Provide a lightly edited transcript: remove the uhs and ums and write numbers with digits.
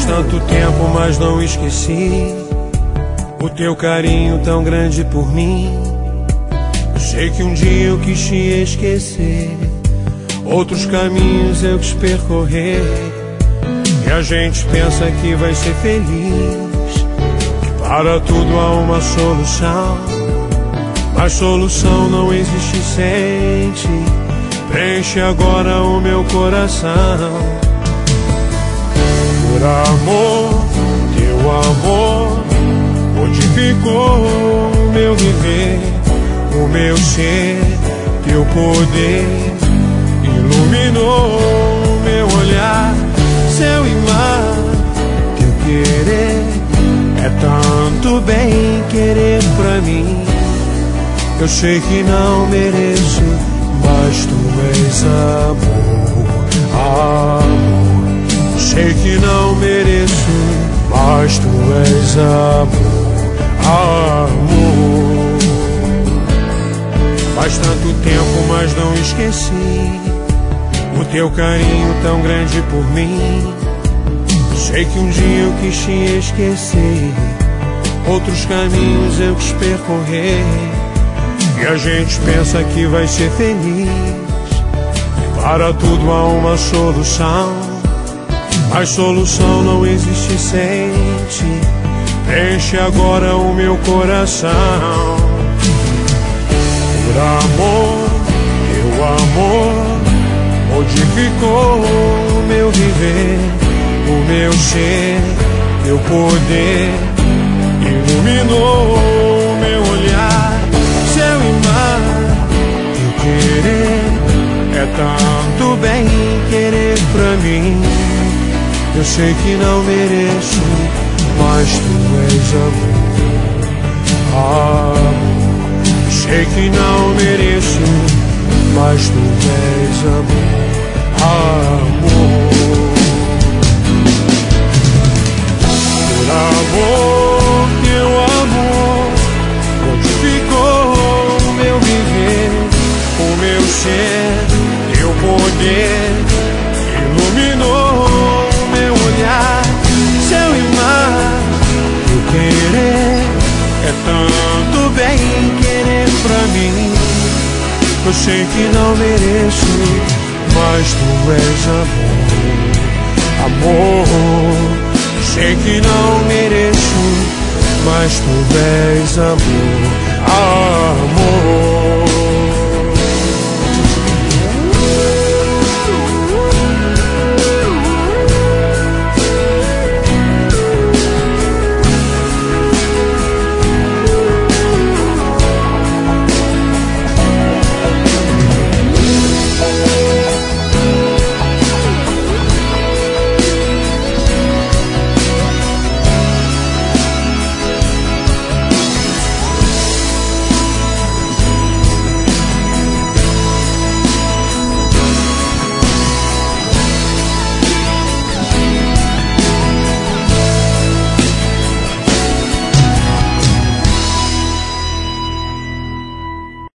tanto tempo, mas não esqueci o teu carinho tão grande por mim. Eu sei que um dia eu quis te esquecer, outros caminhos eu quis percorrer, e a gente pensa que vai ser feliz, que para tudo há uma solução, mas solução não existe, sente. Preenche agora o meu coração. Por amor, teu amor modificou o meu viver, o meu ser. Teu poder iluminou o meu olhar. Céu e mar, teu querer é tanto bem querer pra mim. Eu sei que não mereço, mas tu és amor, amor. Sei que não mereço, mas tu és amor, amor. Faz tanto tempo, mas não esqueci o teu carinho tão grande por mim. Sei que um dia eu quis te esquecer, outros caminhos eu quis percorrer, e a gente pensa que vai ser feliz, para tudo há uma solução, mas solução não existe, sente. Preenche agora o meu coração. Por amor, teu amor modificou o meu viver, o meu ser. Teu poder iluminou o meu olhar. Céu e mar, teu querer é tanto bem querer pra mim. Eu sei que não mereço, mas tu és amor, amor. Sei que não mereço, mas tu és amor, amor. Por amor, teu amor modificou o meu viver, o meu ser. Teu poder iluminou o meu olhar. Céu e mar, teu querer é tanto bem querer pra mim. Eu sei que não mereço, mas tu és amor, amor. Sei que não mereço, mas tu és amor, amor.